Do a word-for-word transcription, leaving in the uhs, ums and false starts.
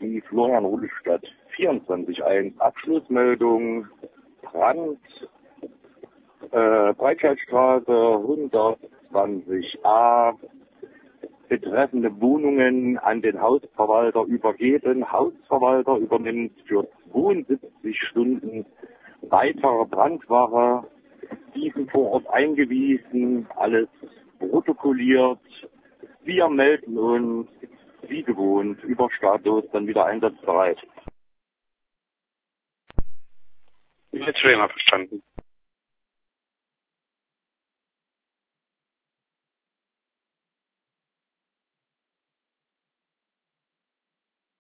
die Florian Ruhlestadt vierundzwanzig eins. Abschlussmeldung, Brand, äh, Breitscheidstraße hundertzwanzig a. Betreffende Wohnungen an den Hausverwalter übergeben. Hausverwalter übernimmt für zweiundsiebzig Stunden weitere Brandwache. Diesen vor Ort eingewiesen, alles protokolliert. Wir melden uns, wie gewohnt, über Status, dann wieder einsatzbereit. Jetzt schon mal verstanden.